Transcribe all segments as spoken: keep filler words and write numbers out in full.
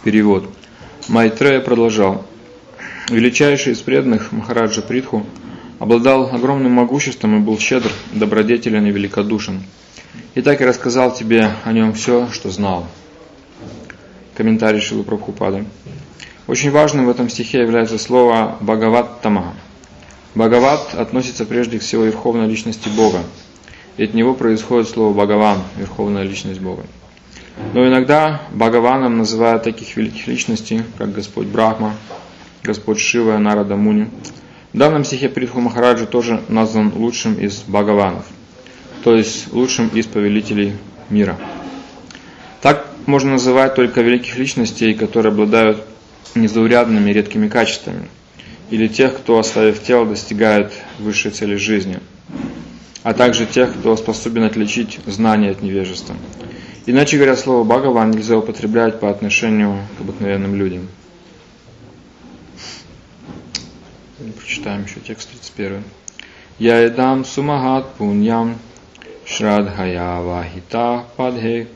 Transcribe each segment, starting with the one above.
Перевод. Майтрея продолжал. Величайший из преданных Махараджа Притху обладал огромным могуществом и был щедр, добродетелен и великодушен. И так и рассказал тебе о нем все, что знал. Комментарий Шрилы Прабхупады. Очень важным в этом стихе является слово «Бхагаваттама». Бхагават относится прежде всего к Верховной Личности Бога, и от него происходит слово «Бхагаван», Верховная Личность Бога. Но иногда Бхагаваном называют таких великих личностей, как Господь Брахма, Господь Шива и Нарада Муни. В данном стихе Притху Махараджа тоже назван лучшим из Бхагаванов, то есть лучшим из повелителей мира. Так можно называть только великих личностей, которые обладают незаурядными редкими качествами, или тех, кто, оставив тело, достигает высшей цели жизни, а также тех, кто способен отличить знания от невежества. Иначе говоря, слово «Бхагаван» нельзя употреблять по отношению к обыкновенным людям. Прочитаем еще текст тридцать один. «Я эдам сумагат пуньям шрадхая вахита падхе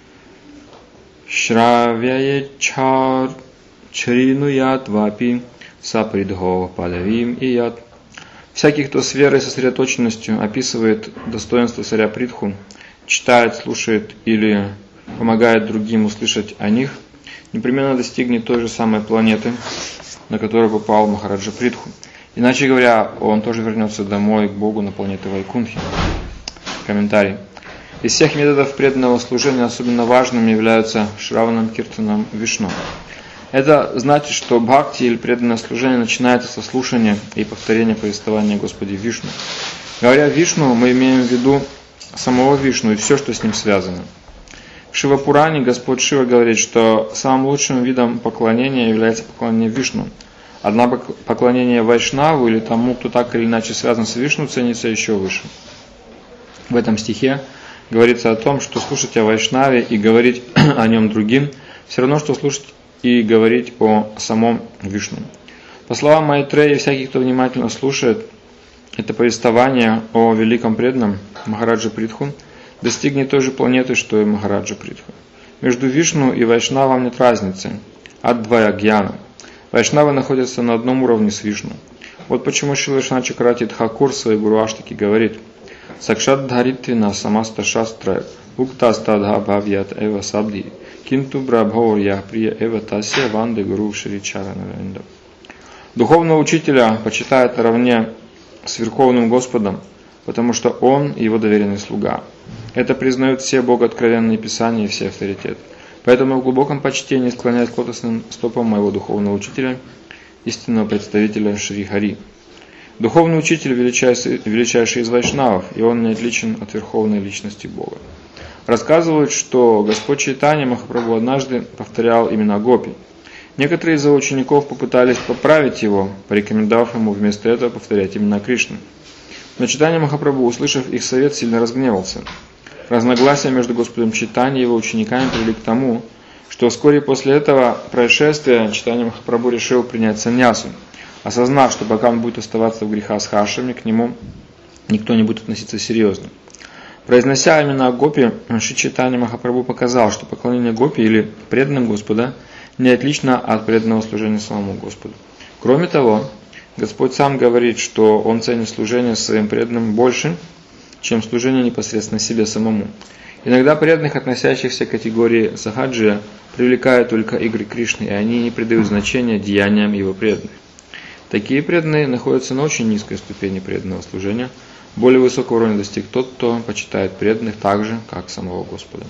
шравяе чар чринуят вапи сапридхо падавим и яд». Всякий, кто с верой и сосредоточенностью описывает достоинство царя Притху, читает, слушает или помогает другим услышать о них, непременно достигнет той же самой планеты, на которую попал Махараджа Притху. Иначе говоря, он тоже вернется домой к Богу на планете Вайкунтхи. Комментарий. Из всех методов преданного служения особенно важным являются Шраванам Киртанам Вишну. Это значит, что бхакти или преданное служение начинается со слушания и повторения повествования Господи Вишну. Говоря Вишну, мы имеем в виду самого Вишну и все, что с ним связано. В Шива-Пуране Господь Шива говорит, что самым лучшим видом поклонения является поклонение Вишну. Однако поклонение Вайшнаву или тому, кто так или иначе связан с Вишну, ценится еще выше. В этом стихе говорится о том, что слушать о Вайшнаве и говорить о нем другим все равно, что слушать и говорить о самом Вишну. По словам Майтреи, всякий, кто внимательно слушает это повествование о великом преданном Махараджа Притху, достигнет той же планеты, что и Махараджа Притху. Между Вишну и Вайшнавом нет разницы. Адвая Гьяна. Вайшнавы находятся на одном уровне с Вишну. Вот почему Шрила Вишванатха Чакраварти Тхакур в своей Гуру Аштаке говорит: «Сакшат дхаритвина самаста шастра уктастадха бхавьят эва сабди кинту брабхор яхприя эва тасья ванды гуру шри чаранаренда». Духовного учителя почитает наравне с Верховным Господом, потому что Он его доверенный слуга. Это признают все богооткровенные писания и все авторитеты. Поэтому в глубоком почтении склоняюсь к лотосным стопам моего духовного учителя, истинного представителя Шри Хари. Духовный учитель величайший, величайший из вайшнавов, и он не отличен от верховной личности Бога. Рассказывают, что Господь Чайтанья Махапрабху однажды повторял имена Гопи. Некоторые из его учеников попытались поправить его, порекомендовав ему вместо этого повторять имена Кришны. Но Чайтанья Махапрабху, услышав их совет, сильно разгневался. Разногласия между Господом Чайтаньей и его учениками привели к тому, что вскоре после этого происшествия Чайтанья Махапрабху решил принять саньясу, осознав, что пока он будет оставаться в грехах с хашами, к нему никто не будет относиться серьезно. Произнося имена Гопи, Шри Чайтанья Махапрабху показал, что поклонение Гопи или преданным Господа не отлично от преданного служения самому Господу. Кроме того, Господь сам говорит, что Он ценит служение своим преданным больше, чем служение непосредственно себе самому. Иногда преданных, относящихся к категории сахаджия, привлекают только игры Кришны, и они не придают значения деяниям его преданных. Такие преданные находятся на очень низкой ступени преданного служения. Более высокого уровня достиг тот, кто почитает преданных так же, как самого Господа.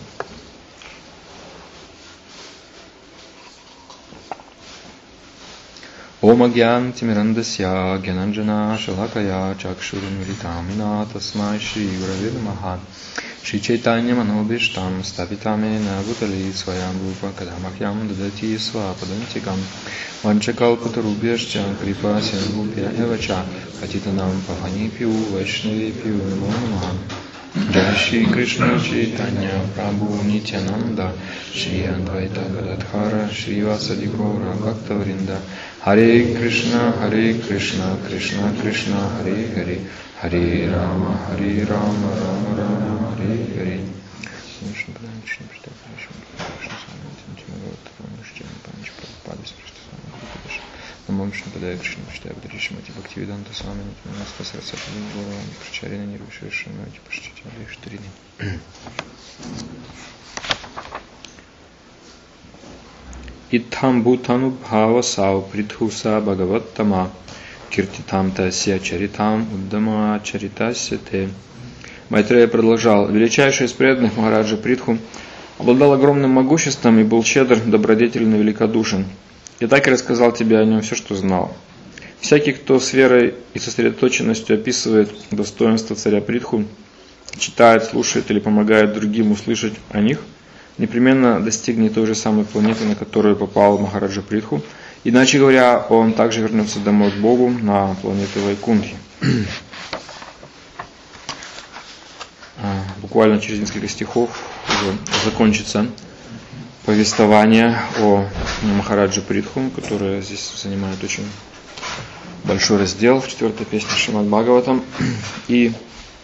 Ом агьян тимирандасья гьянанджана шалакая чакшурмилитамина тасмай шри гураве намаха Шри Чайтанья манобиштам стапитамена бутали своям рупа кадамахьям дадати свападантикам ванчакалпатарубьяшча крипа сингупья эвача хатитанам паванипью вайшнавипью намо намаха. Джай Шри Кришна Чайтанья Прабху Нитянанда Шри Адвайта Гададхара Шри Васади Гора Бхактавринда Харе Кришна Харе Кришна Кришна Кришна Харе Харе Харе Рама Харе Рама Рама Рама Харе Харе. Намо Вишну Падая Кришна Паштая Бадриши Мати Бхактивиданта Свами Натманаста Сарасати Гурувани Прачарина Нирвишеши Мати Паштити Адиштрини. Итхам Бутану Бхава Сау Притхуса Бхагаваттама Киртитам Тасья Чаритам Уддама Чаритасья Те. Майтрея продолжал: величайший из преданных Махараджа Притху обладал огромным могуществом и был щедр, добродетелен и великодушен. Я так и рассказал тебе о нем все, что знал. Всякий, кто с верой и сосредоточенностью описывает достоинство царя Притху, читает, слушает или помогает другим услышать о них, непременно достигнет той же самой планеты, на которую попал Махараджа Притху. Иначе говоря, он также вернется домой к Богу на планету Вайкунтхи. Буквально через несколько стихов уже закончится повествование о Махараджа Притху, которое здесь занимает очень большой раздел в четвертой песне Шримад Бхагаватам. И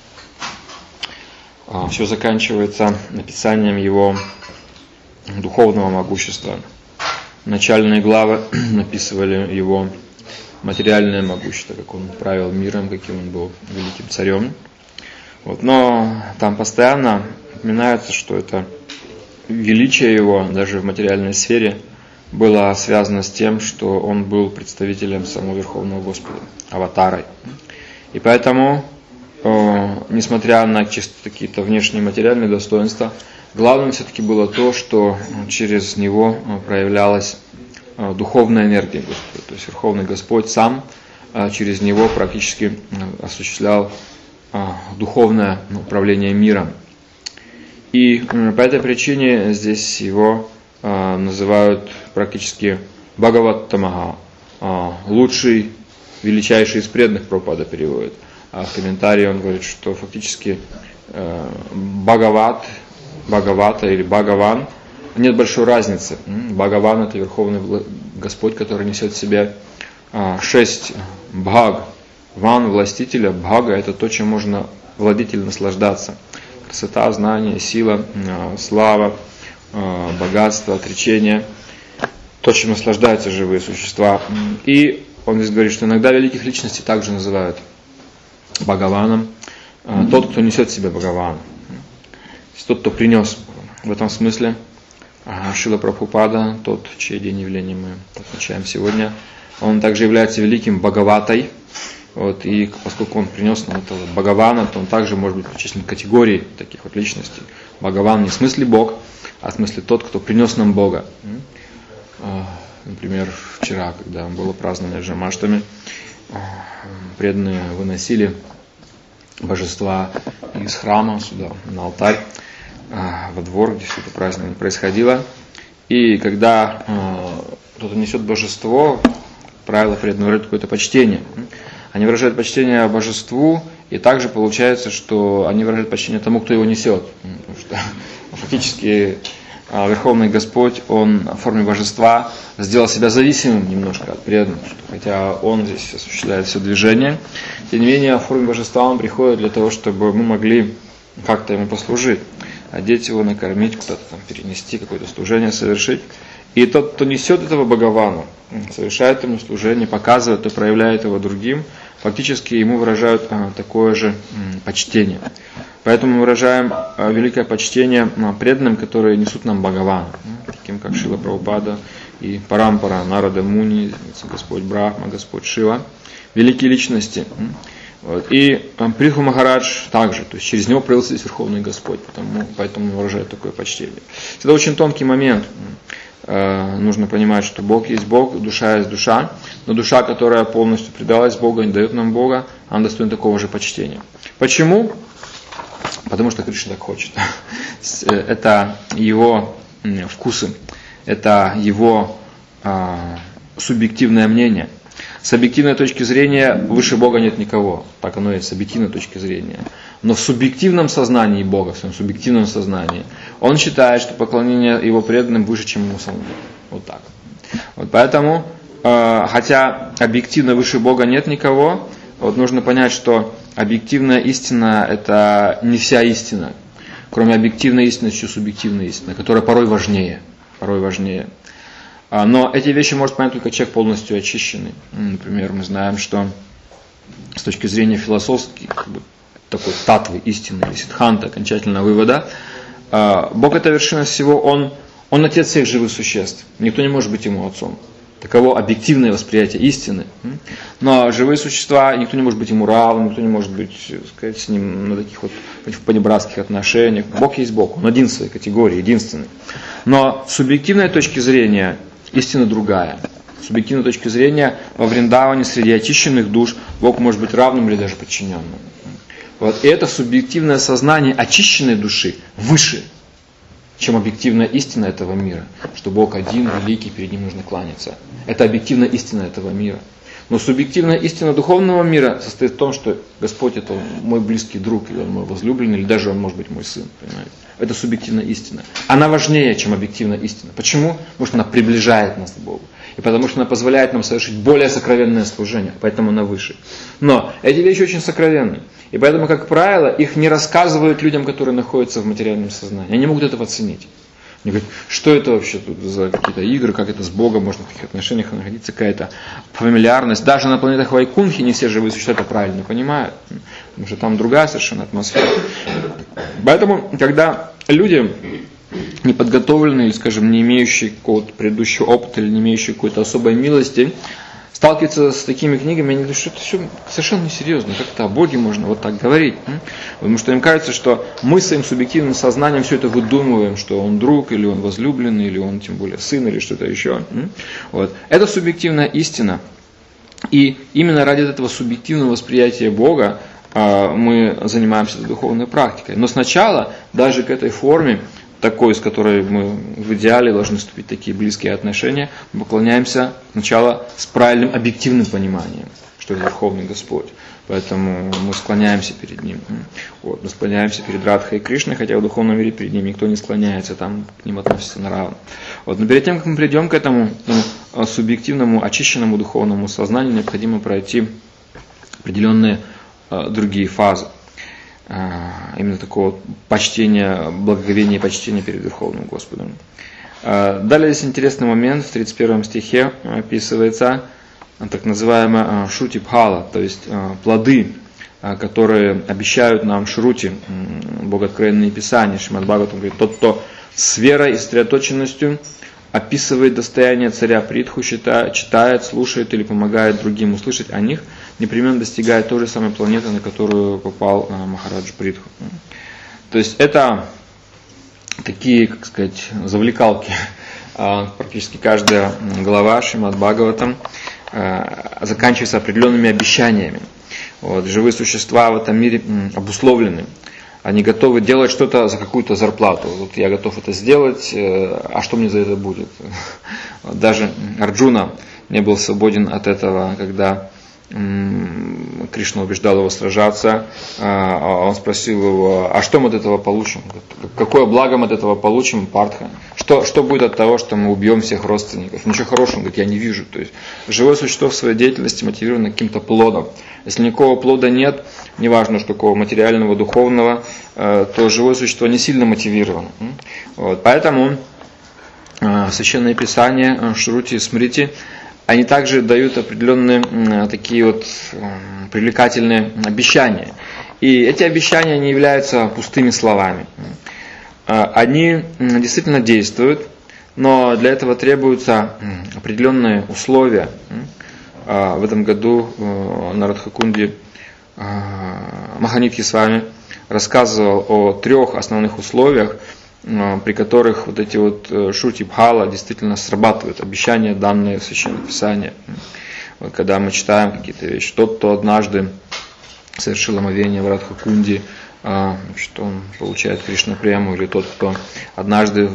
а, все заканчивается описанием его духовного могущества. Начальные главы описывали его материальное могущество, как он правил миром, каким он был великим царем. Вот. Но там постоянно упоминается, что это величие его, даже в материальной сфере, было связано с тем, что он был представителем самого Верховного Господа, аватарой. И поэтому, э, несмотря на чисто какие-то внешние материальные достоинства, главным все-таки было то, что через него проявлялась э, духовная энергия Господа. То есть Верховный Господь сам э, через него практически э, осуществлял духовное управление миром. И по этой причине здесь его называют практически Бхагаваттамаха, лучший, величайший из преданных, Прабхупада переводит. А в комментарии он говорит, что фактически Бхагават, Бхагавата или Бхагаван, нет большой разницы. Бхагаван — это Верховный Господь, который несет в себе шесть бхаг. Ван, властителя, бхага — это то, чем можно владеть или наслаждаться. Красота, знание, сила, слава, богатство, отречение. То, чем наслаждаются живые существа. И он здесь говорит, что иногда великих личностей также называют Бхагаваном. Тот, кто несет в себе Бхагавана. Тот, кто принес. В этом смысле Шрила Прабхупада, тот, чей день явления мы отмечаем сегодня, он также является великим Бхагаватой. Вот, и поскольку он принес нам этого Бхагавана, то он также может быть причислен к категории таких вот личностей. Бхагаван не в смысле Бог, а в смысле тот, кто принес нам Бога. Например, вчера, когда было празднование Джамаштами, преданные выносили божества из храма сюда, на алтарь, во двор, где все это празднование происходило. И когда кто-то несет божество, правило преданного выражают какое-то почтение. Они выражают почтение божеству, и также получается, что они выражают почтение тому, кто его несет. Потому что фактически Верховный Господь, он в форме божества сделал себя зависимым немножко от преданных. Хотя он здесь осуществляет все движение, тем не менее в форме божества он приходит для того, чтобы мы могли как-то ему послужить. Одеть его, накормить, куда-то там перенести, какое-то служение совершить. И тот, кто несет этого Бхагавана, совершает ему служение, показывает и проявляет его другим, фактически ему выражают а, такое же м, почтение. Поэтому мы выражаем а, великое почтение а, преданным, которые несут нам Бхагавана, а, таким как Шрила Прабхупада и Парампара, Нарада Муни, Господь Брахма, Господь Шива, великие личности. Вот. И а, Притху Махарадж также, то есть через него проявился здесь Верховный Господь, потому, поэтому выражает такое почтение. Это очень тонкий момент. Нужно понимать, что Бог есть Бог, душа есть душа, но душа, которая полностью предалась Богу, не дает нам Бога, она достойна такого же почтения. Почему? Потому что Кришна так хочет. Это его вкусы, это его а, субъективное мнение. С объективной точки зрения выше Бога нет никого, так оно и с объективной точки зрения. Но в субъективном сознании Бога, в своем субъективном сознании, он считает, что поклонение его преданным выше, чем ему самому. Вот так. Вот поэтому, э, хотя объективно выше Бога нет никого, вот нужно понять, что объективная истина – это не вся истина. Кроме объективной истины, еще субъективная истина, которая порой важнее. Порой важнее. Но эти вещи может понять только человек полностью очищенный. Например, мы знаем, что с точки зрения философской, как бы, такой татвы, истины, или сиддханта, окончательного вывода, Бог — это вершина всего, Он, он отец всех живых существ. Никто не может быть Ему отцом. Таково объективное восприятие истины. Но живые существа, никто не может быть Ему равным, никто не может быть, так сказать, с Ним на таких вот понебратских отношениях. Бог есть Бог, Он один в своей категории, единственный. Но с субъективной точки зрения истина другая. С субъективной точки зрения во Вриндаване среди очищенных душ Бог может быть равным или даже подчиненным. Вот. И это субъективное сознание очищенной души выше, чем объективная истина этого мира, что Бог один, великий, перед Ним нужно кланяться. Это объективная истина этого мира. Но субъективная истина духовного мира состоит в том, что Господь — это мой близкий друг, или Он мой возлюбленный, или даже Он может быть мой сын. Понимаете? Это субъективная истина. Она важнее, чем объективная истина. Почему? Потому что она приближает нас к Богу. И потому что она позволяет нам совершить более сокровенное служение. Поэтому она выше. Но эти вещи очень сокровенны. И поэтому, как правило, их не рассказывают людям, которые находятся в материальном сознании. Они не могут этого оценить. Они говорят, что это вообще тут за какие-то игры, как это с Богом можно в таких отношениях находиться, какая-то фамильярность. Даже на планетах Вайкунхи не все живые существа это правильно понимают, потому что там другая совершенно атмосфера. Поэтому, когда люди неподготовленные, или, скажем, не имеющие какого-то предыдущего опыта, или не имеющие какой-то особой милости, сталкиваются с такими книгами, они говорят, что это все совершенно несерьезно, как-то о Боге можно вот так говорить. Потому что им кажется, что мы своим субъективным сознанием все это выдумываем, что он друг, или он возлюбленный, или он тем более сын, или что-то еще. Вот. Это субъективная истина. И именно ради этого субъективного восприятия Бога мы занимаемся духовной практикой. Но сначала, даже к этой форме, такой, с которой мы в идеале должны вступить в такие близкие отношения, мы поклоняемся сначала с правильным объективным пониманием, что это Верховный Господь. Поэтому мы склоняемся перед Ним. Вот, мы склоняемся перед Радхой и Кришной, хотя в духовном мире перед Ним никто не склоняется, там к Ним относятся на равно. Вот, но перед тем, как мы придем к этому ну, субъективному, очищенному духовному сознанию, необходимо пройти определенные э, другие фазы. Именно такого почтения, благоговения и почтения перед Верховным Господом. Далее здесь интересный момент, в тридцать первом стихе описывается так называемая шрути бхала, то есть плоды, которые обещают нам шрути, богооткровенные писания. Шримад Бхагаватам говорит, тот, кто с верой и сосредоточенностью описывает достояние царя Притху, читает, читает, слушает или помогает другим услышать о них, непременно достигает той же самой планеты, на которую попал Махараджа Притху. То есть это такие, как сказать, завлекалки. Практически каждая глава Шримад Бхагаватам заканчивается определенными обещаниями. Вот, живые существа в этом мире обусловлены. Они готовы делать что-то за какую-то зарплату. Вот я готов это сделать, а что мне за это будет? Даже Арджуна не был свободен от этого, когда Кришна убеждал его сражаться. Он спросил его, а что мы от этого получим? Какое благо мы от этого получим, Партха? Что, что будет от того, что мы убьем всех родственников? Ничего хорошего, он говорит, я не вижу. То есть живое существо в своей деятельности мотивировано каким-то плодом. Если никакого плода нет, неважно, что какого материального, духовного, то живое существо не сильно мотивировано. Вот. Поэтому Священное Писание, Шрути и Смрити, они также дают определенные такие вот привлекательные обещания. И эти обещания не являются пустыми словами. Они действительно действуют, но для этого требуются определенные условия. В этом году на Радхакунде Маханидхи с вами рассказывал о трех основных условиях, при которых вот эти вот шрути бхала действительно срабатывают, обещания, данные в Священном Писании. Вот когда мы читаем какие-то вещи, тот, кто однажды совершил омовение в Радхакунде, что он получает Кришна прему, или тот, кто однажды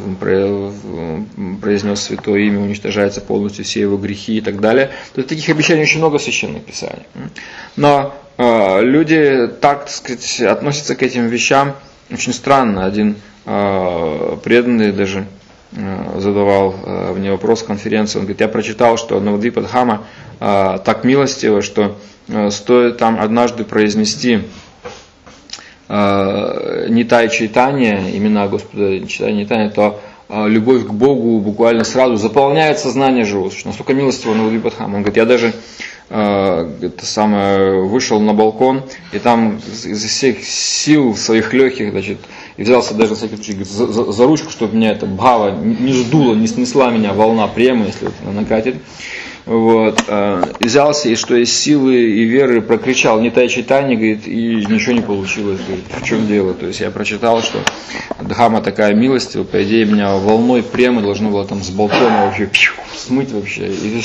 произнес святое имя, уничтожается полностью все его грехи и так далее. То есть таких обещаний очень много в Священном Писании. Но люди так, так сказать, относятся к этим вещам очень странно. Один преданный даже задавал мне вопрос в конференции. Он говорит, я прочитал, что Навадвипа Дхама так милостиво, что стоит там однажды произнести Нитай Чайтанья, имена Господа Чайтанья, то любовь к Богу буквально сразу заполняет сознание живого существа. Настолько милостиво Навадвипа Дхама. Он говорит, я даже это самое, вышел на балкон, и там из всех сил своих легких, значит, и взялся даже за, за, за ручку, чтобы меня эта бхава не сдула, не снесла меня волна према, если вот она накатит. Вот, и взялся, и что из силы и веры прокричал Нитай Чайтанья, говорит, и ничего не получилось, говорит, в чем дело. То есть я прочитал, что Дхамма такая милостивая, по идее меня волной према должно было там с балкона вообще пью, смыть вообще. И,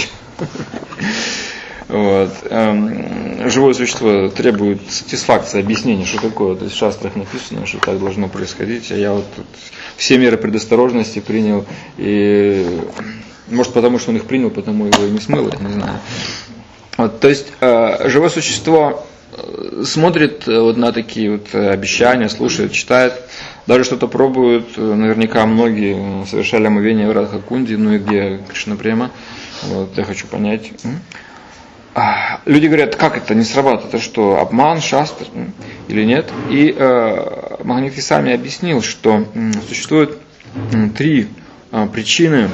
вот. Живое существо требует сатисфакции, объяснения, что такое. То есть в шастрах написано, что так должно происходить, а я вот тут все меры предосторожности принял, и может потому, что он их принял, потому его и не смыло, я не знаю. Вот, то есть живое существо смотрит вот на такие вот обещания, слушает, читает, даже что-то пробует. Наверняка многие совершали омовение в Радха-кунде, ну и где Кришна Према. Вот, я хочу понять. Люди говорят, как это не срабатывает, это что, обман, шастр или нет? И э, Маханидхи сами объяснил, что э, существует э, три э, причины,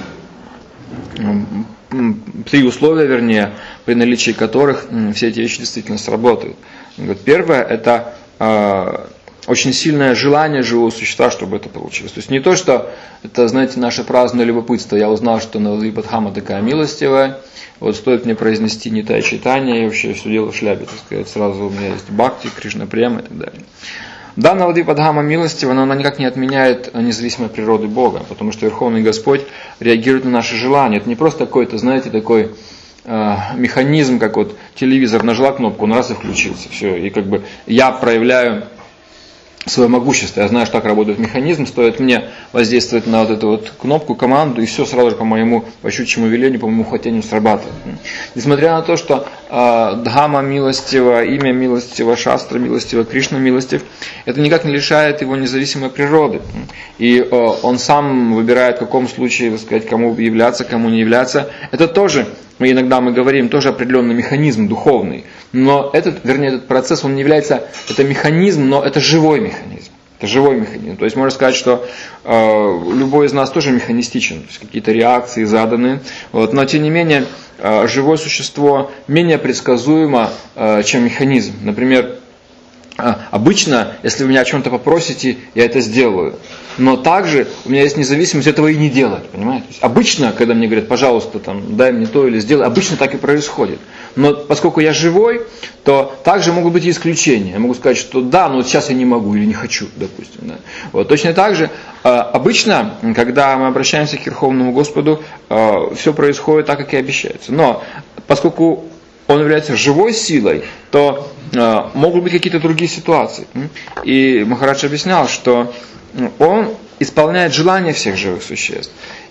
э, три условия, вернее, при наличии которых э, все эти вещи действительно сработают. Говорит, первое, это э, очень сильное желание живого существа, чтобы это получилось. То есть не то, что это, знаете, наше праздное любопытство. Я узнал, что Навадвипа Дхама такая милостивая, вот стоит мне произнести Нитай Чайтанья, и вообще все дело в шляпе, так сказать, сразу у меня есть бхакти, Кришна Према и так далее. Да, Навадвипа Дхама милостива, но она никак не отменяет независимой природы Бога, потому что Верховный Господь реагирует на наши желания. Это не просто какой-то, знаете, такой э, механизм, как вот телевизор, нажала кнопку, он раз и включился, все, и как бы я проявляю свое могущество. Я знаю, что так работает механизм, стоит мне воздействовать на вот эту вот кнопку, команду, и все сразу же по моему, по щучьему велению, по моему хотению срабатывает. Несмотря на то, что э, Дхамма милостива, имя милостиво, шастра милостива, Кришна милостив, это никак не лишает его независимой природы. И э, он сам выбирает, в каком случае, так сказать, кому являться, кому не являться. Это тоже, мы иногда мы говорим, тоже определенный механизм духовный. Но этот, вернее, этот процесс, он не является, это механизм, но это живой механизм. Это живой механизм. То есть можно сказать, что э, любой из нас тоже механистичен, то есть какие-то реакции заданы. Вот, но тем не менее, э, живое существо менее предсказуемо, э, чем механизм. Например, э, обычно, если вы меня о чем-то попросите, я это сделаю. Но также у меня есть независимость этого и не делать, понимаете? То есть обычно, когда мне говорят, пожалуйста, там, дай мне то или сделай, обычно так и происходит. Но поскольку я живой, то также могут быть и исключения. Я могу сказать, что да, но вот сейчас я не могу или не хочу, допустим. Да. Вот, точно так же, э, обычно, когда мы обращаемся к Верховному Господу, э, все происходит так, как и обещается. Но поскольку он является живой силой, то э, могут быть какие-то другие ситуации. И Махарадж объяснял, что он исполняет желания всех живых существ.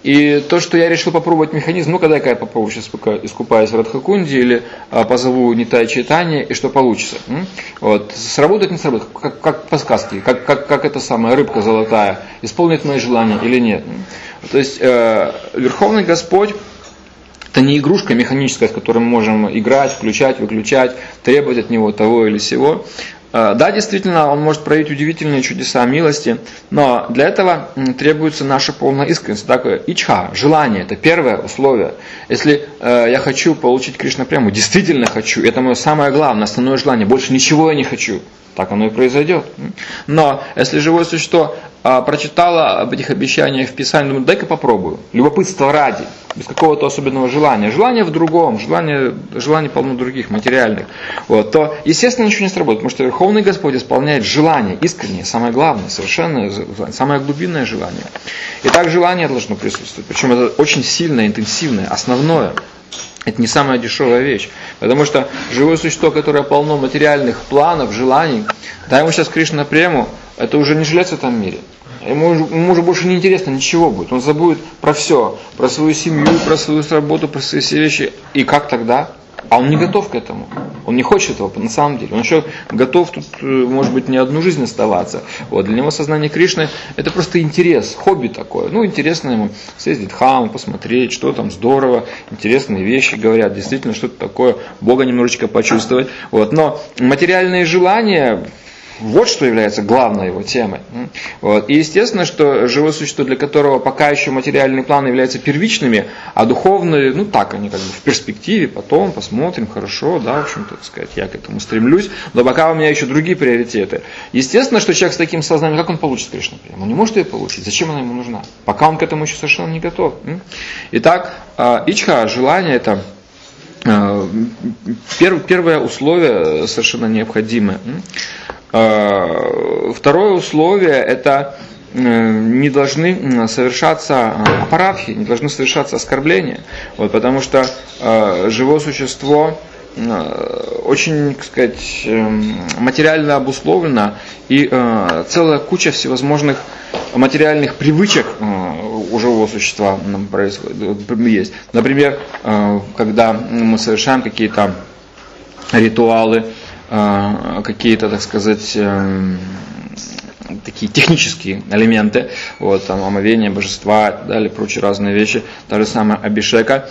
И то, что я решил попробовать механизм, ну, когда я попробую сейчас искупаюсь в Радхакунде или а, позову Нитай Чайтанья, и что получится. Вот. Сработает, не сработает, как, как по сказке, как, как, как эта самая рыбка золотая, исполнит мои желания или нет. То есть э, Верховный Господь это не игрушка механическая, с которой мы можем играть, включать, выключать, требовать от него того или сего. Да, действительно, он может проявить удивительные чудеса милости, но для этого требуется наша полная искренность. Такое ичха, желание, это первое условие. Если э, я хочу получить Кришна Прему, действительно хочу, это мое самое главное, основное желание, больше ничего я не хочу, так оно и произойдет. Но если живое существо э, прочитало об этих обещаниях в Писании, думаю, дай-ка попробую, любопытство ради, без какого-то особенного желания, желание в другом, желание, желание полно других, материальных, вот, то, естественно, ничего не сработает, потому что Верховный Господь исполняет желание, искреннее, самое главное, совершенно, самое глубинное желание. И так желание должно присутствовать, причем это очень сильное, интенсивное, основное. Это не самая дешевая вещь, потому что живое существо, которое полно материальных планов, желаний, дай ему сейчас Кришна Прему, это уже не жилец в этом мире. Ему, ему уже больше не интересно ничего будет. Он забудет про все, про свою семью, про свою работу, про свои все вещи. И как тогда? А он не готов к этому. Он не хочет этого на самом деле. Он еще готов тут, может быть, не одну жизнь оставаться. Вот. Для него сознание Кришны это просто интерес, хобби такое. Ну, интересно ему съездить в храм, посмотреть, что там здорово, интересные вещи говорят, действительно что-то такое, Бога немножечко почувствовать. Вот. Но материальные желания Вот что является главной его темой. Вот. И естественно, что живое существо, для которого пока еще материальные планы являются первичными, а духовные, ну так, они как бы в перспективе, потом посмотрим, хорошо, да, в общем-то, так сказать, я к этому стремлюсь, но пока у меня еще другие приоритеты. Естественно, что человек с таким сознанием, как он получит Кришну приему? Он не может ее получить, зачем она ему нужна? Пока он к этому еще совершенно не готов. Итак, ичха, желание это первое условие совершенно необходимое. Второе условие – это не должны совершаться апарадхи, не должны совершаться оскорбления, вот, потому что живое существо очень, так сказать, материально обусловлено, и целая куча всевозможных материальных привычек у живого существа есть. Например, когда мы совершаем какие-то ритуалы, какие-то, так сказать, такие технические элементы, вот, там, омовение божества и так далее, прочие разные вещи, та же самая абишека.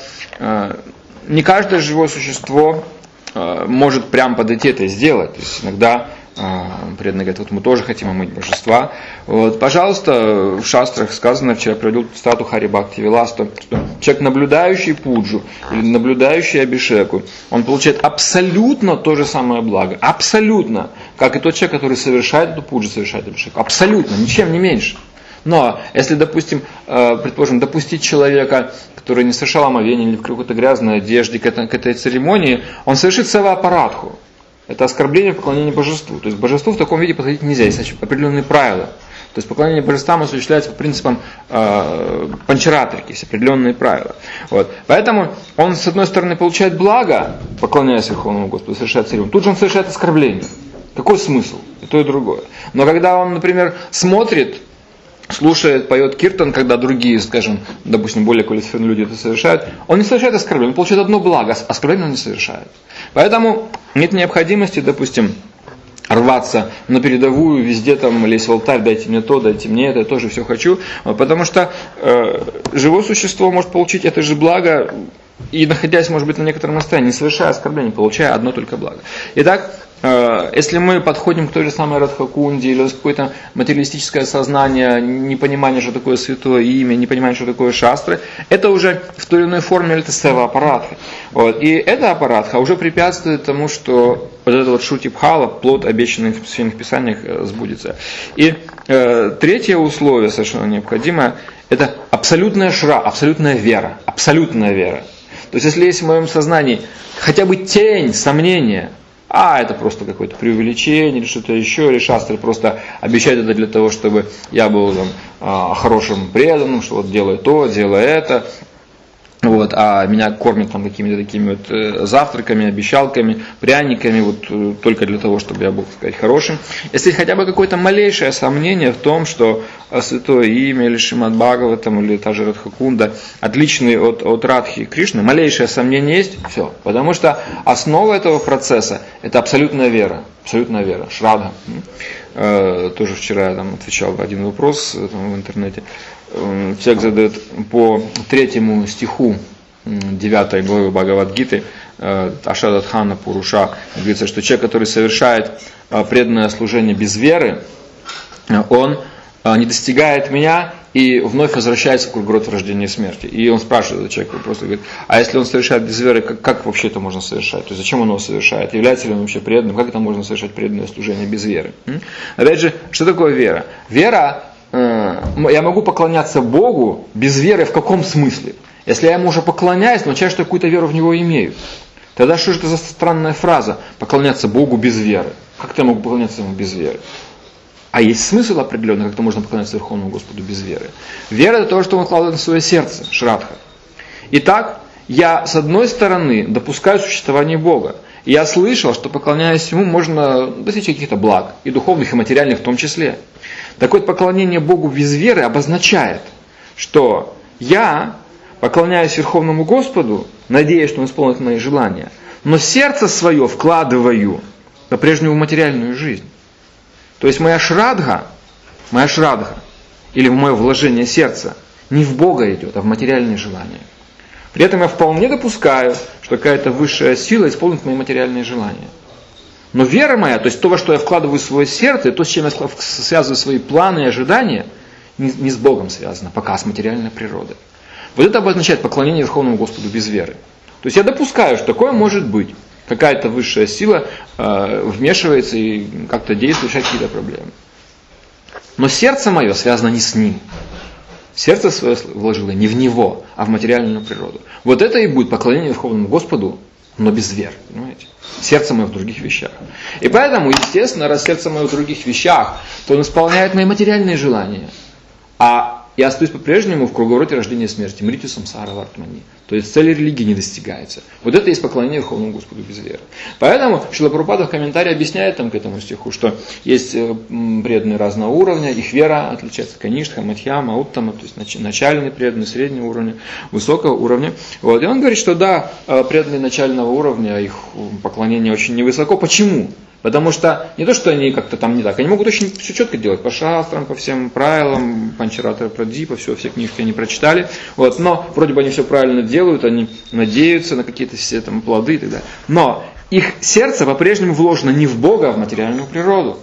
Не каждое живое существо может прям подойти это и сделать. То есть иногда преданные говорят, вот мы тоже хотим омыть божества. Вот, пожалуйста, в шастрах сказано, вчера приводил стату Хари Бхакти Виласту, что человек, наблюдающий пуджу или наблюдающий абишеку, он получает абсолютно то же самое благо. Абсолютно. Как и тот человек, который совершает эту пуджу, совершает абишеку. Абсолютно. Ничем не меньше. Но если, допустим, предположим, допустить человека, который не совершал омовение или в какой-то грязной одежде к этой, к этой церемонии, он совершит сева-апарадху. Это оскорбление поклонения божеству. То есть к божеству в таком виде подходить нельзя, есть определенные правила. То есть поклонение божествам осуществляется по принципам э, панчаратрики, есть определенные правила. Вот. Поэтому он, с одной стороны, получает благо, поклоняясь Верховному Господу, совершает церемонию. Тут же он совершает оскорбление. Какой смысл? И то, и другое. Но когда он, например, смотрит, слушает, поет киртан, когда другие, скажем, допустим, более квалифицированные люди это совершают, он не совершает оскорбление, он получает одно благо, а оскорбление он не совершает. Поэтому нет необходимости, допустим, рваться на передовую, везде там лезть в алтарь, дайте мне то, дайте мне это, я тоже все хочу, потому что э, живое существо может получить это же благо, и находясь, может быть, на некотором расстоянии, не совершая оскорбления, получая одно только благо. Итак, э, если мы подходим к той же самой Радхакунде, или какое-то материалистическое сознание, непонимание, что такое святое имя, непонимание, что такое шастры, это уже в той или иной форме это сева-апарадха. Вот. И эта апарадха уже препятствует тому, что вот это вот шрути-бхала, плод, обещанный в священных писаниях, сбудется. И э, третье условие, совершенно необходимое, это абсолютная шра, абсолютная вера, абсолютная вера. То есть, если есть в моем сознании хотя бы тень сомнения, а это просто какое-то преувеличение или что-то еще, или шастры просто обещают это для того, чтобы я был там, хорошим преданным, что вот делай то, делай это, вот, а меня кормят там какими-то такими вот э, завтраками, обещалками, пряниками, вот э, только для того, чтобы я был, так сказать, хорошим. Если хотя бы какое-то малейшее сомнение в том, что э, святое имя или Шримад Бхагаватам или та же Радхакунда отличный от, от Радхи Кришны, малейшее сомнение есть, все. Потому что основа этого процесса это абсолютная вера, абсолютная вера, шрадха. Э, тоже вчера я там отвечал в один вопрос э, там, в интернете. Человек задает по третьему стиху девятой главы Бхагавад-гиты Ашадатхана Пуруша, говорится, что человек, который совершает преданное служение без веры, он не достигает меня и вновь возвращается в круговорот рождения и смерти. И он спрашивает человека, просто говорит, а если он совершает без веры, как, как вообще это можно совершать? То есть зачем он его совершает? Является ли он вообще преданным? Как это можно совершать преданное служение без веры? Опять же, что такое вера? Вера, я могу поклоняться Богу без веры в каком смысле? Если я ему уже поклоняюсь, но чаще какую-то веру в него имею. Тогда что же это за странная фраза? Поклоняться Богу без веры. Как я могу поклоняться ему без веры? А есть смысл определенный, как-то можно поклоняться Верховному Господу без веры. Вера это то, что он вкладывает в свое сердце, шрадха. Итак, я с одной стороны допускаю существование Бога. И я слышал, что поклоняясь ему, можно достичь каких-то благ, и духовных, и материальных в том числе. Так вот, поклонение Богу без веры обозначает, что я поклоняюсь Верховному Господу, надеясь, что он исполнит мои желания, но сердце свое вкладываю по-прежнему в материальную жизнь. То есть моя шрадха, моя шрадха, или в мое вложение сердца, не в Бога идет, а в материальные желания. При этом я вполне допускаю, что какая-то высшая сила исполнит мои материальные желания. Но вера моя, то есть то, во что я вкладываю в свое сердце, то, с чем я связываю свои планы и ожидания, не, не с Богом связано, пока с материальной природой. Вот это обозначает поклонение Верховному Господу без веры. То есть я допускаю, что такое может быть. Какая-то высшая сила э, вмешивается и как-то действует, решает какие-то проблемы. Но сердце мое связано не с ним. Сердце свое вложило не в него, а в материальную природу. Вот это и будет поклонение Верховному Господу, но без веры. Понимаете? Сердце мое в других вещах. И поэтому, естественно, раз сердце мое в других вещах, то он исполняет мои материальные желания. А я остаюсь по-прежнему в круговороте рождения и смерти. Мритю самсара вартмани. То есть цели религии не достигается. Вот это и есть поклонение Верховному Господу без веры. Поэтому Шрила Прабхупада в комментарии объясняет там к этому стиху, что есть преданные разного уровня, их вера отличается каништха, мадхьяма, уттама, то есть начальные преданные, среднего уровня, высокого уровня. Вот. И он говорит, что да, преданные начального уровня, их поклонение очень невысоко. Почему? Потому что не то, что они как-то там не так, они могут очень все четко делать, по шастрам, по всем правилам, Панчаратра Прадипа, все, все книжки они прочитали, вот, но вроде бы они все правильно делают, они надеются на какие-то все там плоды и так далее. Но их сердце по-прежнему вложено не в Бога, а в материальную природу.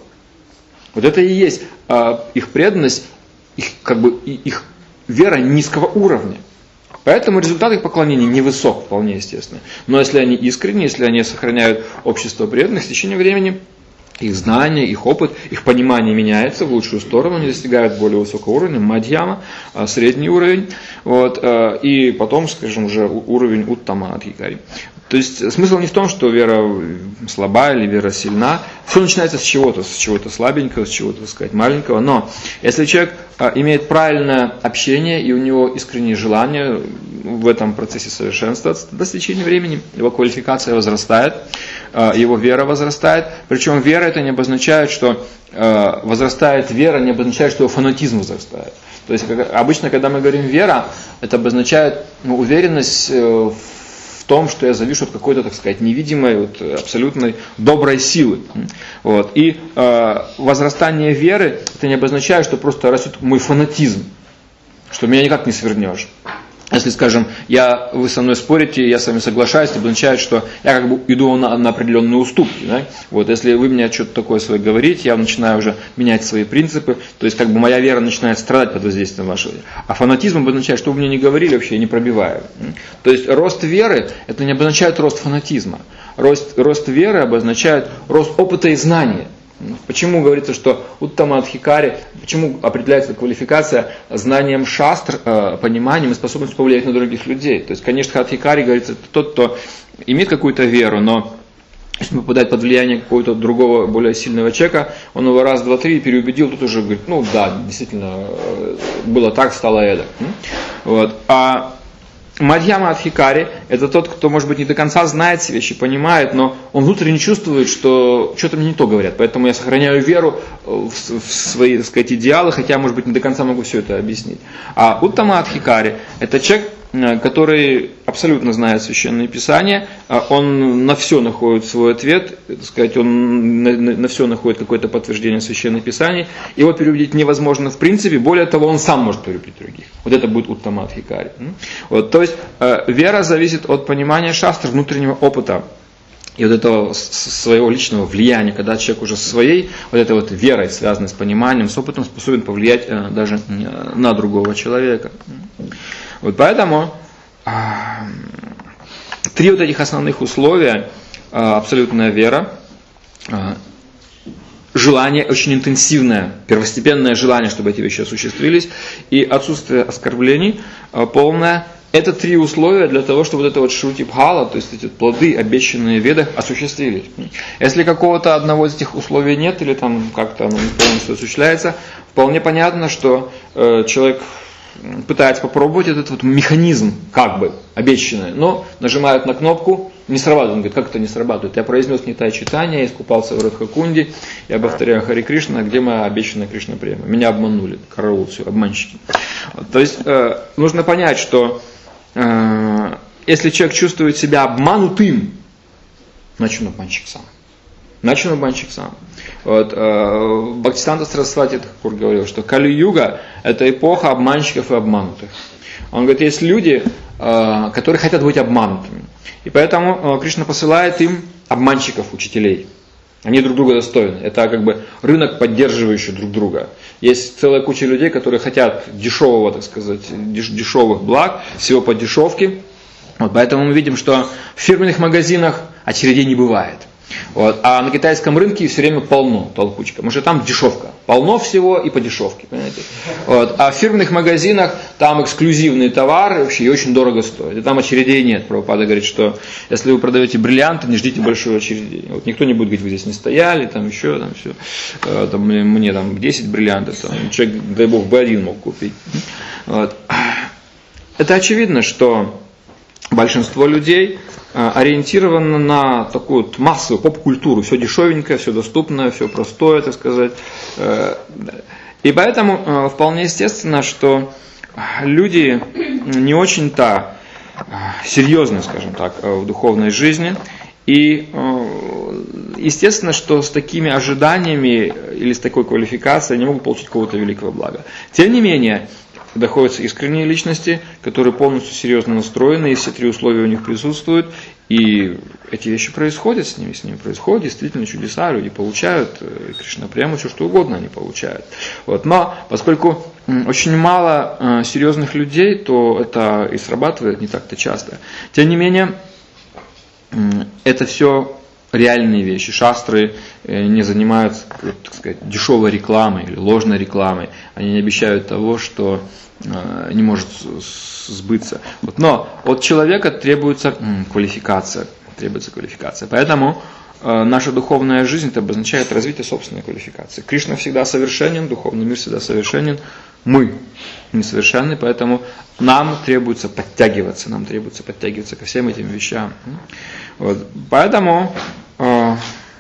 Вот это и есть э, их преданность, их, как бы, их вера низкого уровня. Поэтому результат их поклонения невысок, вполне естественно. Но если они искренни, если они сохраняют общество преданных, в течение времени их знания, их опыт, их понимание меняется в лучшую сторону, они достигают более высокого уровня, мадьяма, средний уровень, вот, и потом, скажем, уже уровень уттама адхикари. То есть смысл не в том, что вера слаба или вера сильна. Все начинается с чего-то, с чего-то слабенького, с чего-то, так сказать, маленького. Но если человек имеет правильное общение и у него искреннее желание в этом процессе совершенствоваться, до течения времени его квалификация возрастает, его вера возрастает. Причем вера это не обозначает, что возрастает вера, не обозначает, что его фанатизм возрастает. То есть обычно, когда мы говорим вера, это обозначает ну, уверенность в в том, что я завишу от какой-то, так сказать, невидимой, вот, абсолютной доброй силы. Вот. И э, возрастание веры, это не обозначает, что просто растет мой фанатизм, что меня никак не свернешь. Если, скажем, я, вы со мной спорите, я с вами соглашаюсь, это означает, что я как бы иду на, на определенные уступки. Да? Вот, если вы мне что-то такое свое говорите, я начинаю уже менять свои принципы, то есть как бы моя вера начинает страдать под воздействием вашего. А фанатизм обозначает, что вы мне не говорили, вообще я не пробиваю. То есть рост веры, это не обозначает рост фанатизма. Рост, рост веры обозначает рост опыта и знания. Почему говорится, что уттама адхикари, почему определяется квалификация знанием шастр, пониманием и способностью повлиять на других людей? То есть, конечно, адхикари, говорится, это тот, кто имеет какую-то веру, но если попадает под влияние какого-то другого, более сильного человека, он его раз, два, три переубедил, тут уже говорит, ну да, действительно, было так, стало это. Вот. А Мадьяма Адхикари – это тот, кто, может быть, не до конца знает все вещи, понимает, но он внутренне чувствует, что что-то мне не то говорят. Поэтому я сохраняю веру в, в свои, так сказать, идеалы, хотя, может быть, не до конца могу все это объяснить. А Уттама Адхикари – это человек, который абсолютно знает Священное Писание, он на все находит свой ответ, так сказать, он на, на, на все находит какое-то подтверждение Священного Писания, его переубедить невозможно в принципе, более того, он сам может переубедить других. Вот это будет Уттама Адхикари. Вот, то есть вера зависит от понимания шастр, внутреннего опыта и вот этого своего личного влияния, когда человек уже своей вот этой вот верой, связанной с пониманием, с опытом, способен повлиять даже на другого человека. Вот поэтому э, три вот этих основных условия, э, абсолютная вера, э, желание очень интенсивное, первостепенное желание, чтобы эти вещи осуществились, и отсутствие оскорблений э, полное, это три условия для того, чтобы вот это вот шрути-бхала, то есть эти плоды, обещанные в ведах, осуществились. Если какого-то одного из этих условий нет, или там как-то оно не полностью осуществляется, вполне понятно, что э, человек пытается попробовать этот вот механизм, как бы, обещанный, но нажимают на кнопку, не срабатывает. Он говорит, как это не срабатывает? Я произнес Нитай читание, я искупался в Радхакунде, я повторяю Хари Кришна, где моя обещанная Кришна према? Меня обманули, караул, все, обманщики. Вот, то есть, э, нужно понять, что э, если человек чувствует себя обманутым, значит он обманщик сам. Значит он обманщик сам. Вот, э, Бхактисиданта Сарасвати Тхакур говорил, что Кали-юга – это эпоха обманщиков и обманутых. Он говорит, есть люди, э, которые хотят быть обманутыми. И поэтому э, Кришна посылает им обманщиков, учителей. Они друг друга достойны. Это как бы рынок, поддерживающий друг друга. Есть целая куча людей, которые хотят дешевого, так сказать, дешевых благ, всего по дешевке. Вот, поэтому мы видим, что в фирменных магазинах очередей не бывает. Вот. А на китайском рынке все время полно, толкучка. Потому что там дешевка. Полно всего и по дешевке. Понимаете? Вот. А в фирменных магазинах там эксклюзивные товары вообще и очень дорого стоят. И там очередей нет. Прабхупада говорит, что если вы продаете бриллианты, не ждите большой очереди. Вот никто не будет говорить, вы здесь не стояли, там еще, там все. Там, мне там десять бриллиантов, там, человек, дай бог, бы один мог купить. Вот. Это очевидно, что большинство людей ориентировано на такую вот массовую поп-культуру. Все дешевенькое, все доступное, все простое, так сказать. И поэтому вполне естественно, что люди не очень-то серьезны, скажем так, в духовной жизни. И естественно, что с такими ожиданиями или с такой квалификацией они могут получить какого-то великого блага. Тем не менее, находятся искренние личности, которые полностью серьезно настроены, и все три условия у них присутствуют, и эти вещи происходят с ними, с ними происходят действительно чудеса, люди получают, и Кришна прямо все что угодно они получают. Вот. Но поскольку очень мало э, серьезных людей, то это и срабатывает не так-то часто. Тем не менее, э, это все реальные вещи. Шастры не занимаются, так сказать, дешевой рекламой или ложной рекламой. Они не обещают того, что э, не может сбыться. Вот. Но от человека требуется м, квалификация. Требуется квалификация. Поэтому э, наша духовная жизнь это обозначает развитие собственной квалификации. Кришна всегда совершенен, духовный мир всегда совершенен. Мы несовершенны, поэтому нам требуется подтягиваться, нам требуется подтягиваться ко всем этим вещам. Вот. Поэтому э,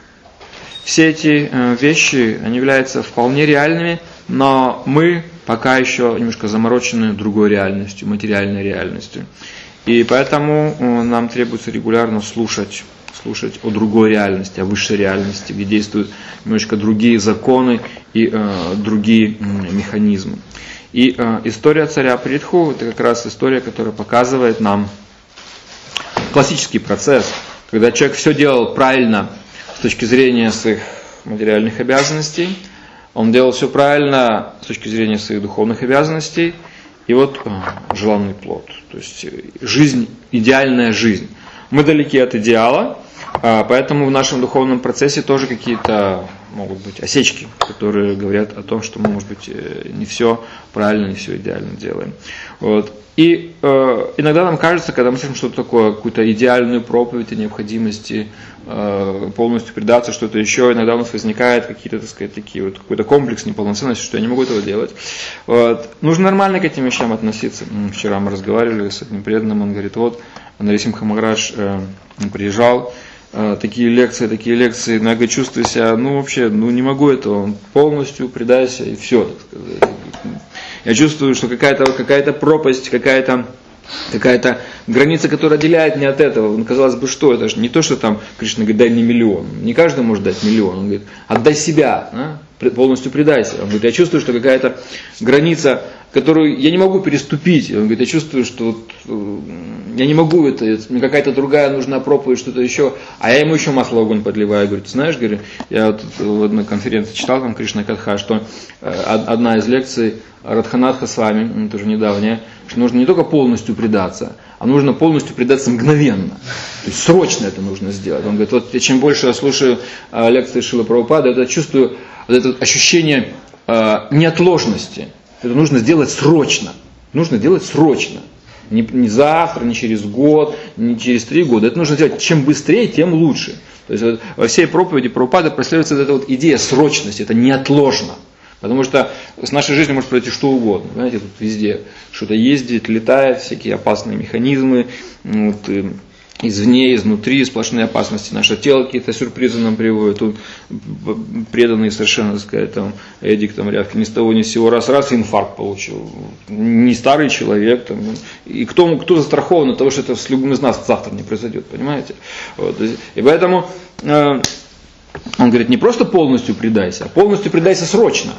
все эти э, вещи, они являются вполне реальными, но мы пока еще немножко заморочены другой реальностью, материальной реальностью. И поэтому э, нам требуется регулярно слушать, слушать о другой реальности, о высшей реальности, где действуют немножко другие законы и э, другие э, механизмы. И э, история царя Притху, это как раз история, которая показывает нам классический процесс, когда человек все делал правильно с точки зрения своих материальных обязанностей, он делал все правильно с точки зрения своих духовных обязанностей, и вот э, желанный плод, то есть жизнь, идеальная жизнь. Мы далеки от идеала, э, поэтому в нашем духовном процессе тоже какие-то могут быть осечки, которые говорят о том, что мы, может быть, не все правильно, не все идеально делаем. Вот. И э, иногда нам кажется, когда мы слышим что-то такое, какую-то идеальную проповедь о необходимости э, полностью предаться, что-то еще, иногда у нас возникает какие-то, так сказать, такие вот, какой-то комплекс неполноценности, что я не могу этого делать. Вот. Нужно нормально к этим вещам относиться. Вчера мы разговаривали с одним преданным, он говорит, вот, Нарисимха Махарадж э, приезжал, такие лекции, такие лекции, но я чувствую себя, ну вообще, ну не могу этого, полностью предайся и все, так сказать. Я чувствую, что какая-то, какая-то пропасть, какая-то, какая-то граница, которая отделяет меня от этого. Казалось бы, что это же не то, что там Кришна говорит, дай мне миллион. Не каждый может дать миллион. Он говорит, отдай себя, да? Полностью предайся. Он говорит, я чувствую, что какая-то граница, которую я не могу переступить. Он говорит, я чувствую, что вот, я не могу это, мне какая-то другая нужна проповедь, что-то еще, а я ему еще масло в огонь подливаю. Говорит, ты знаешь, говорю, я вот в одной конференции читал там Кришна Катха, что одна из лекций Радханатха с вами, тоже недавняя, что нужно не только полностью предаться, а нужно полностью предаться мгновенно. То есть срочно это нужно сделать. Он говорит, вот чем больше я слушаю лекции Шрилы Прабхупады, я чувствую вот это ощущение неотложности. Это нужно сделать срочно. Нужно делать срочно. Не, не завтра, не через год, не через три года. Это нужно делать чем быстрее, тем лучше. То есть вот, во всей проповеди Прабхупады прослеживается вот эта вот идея срочности. Это неотложно. Потому что с нашей жизнью может произойти что угодно. Понимаете, тут везде что-то ездит, летает, всякие опасные механизмы. Вот, извне, изнутри сплошные опасности. Наше тело какие-то сюрпризы нам приводит. Тут преданный совершенно, так сказать, там, Эдик, там, Рявки, ни с того ни с сего, раз-раз инфаркт получил. Не старый человек. Там, и кто, кто застрахован от того, что это с любым из нас завтра не произойдет, понимаете? Вот, и поэтому э, он говорит, не просто полностью предайся, а полностью предайся срочно.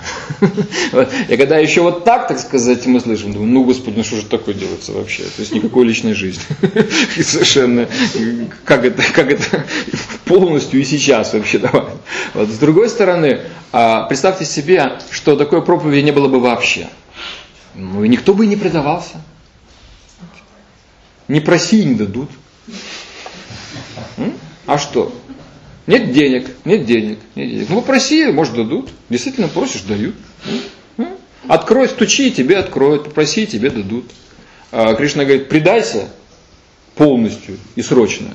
И когда еще вот так, так сказать, мы слышим, думаем, ну, Господи, ну что же такое делается вообще? То есть никакой личной жизни. И совершенно, как это, как это полностью и сейчас вообще давай. Вот. С другой стороны, представьте себе, что такой проповеди не было бы вообще. Ну и никто бы и не предавался. Не проси, не дадут. А что? Нет денег, нет денег, нет денег. Ну попроси, может дадут. Действительно просишь, дают. Открой, стучи, тебе откроют. Попроси, тебе дадут. А Кришна говорит, предайся полностью и срочно.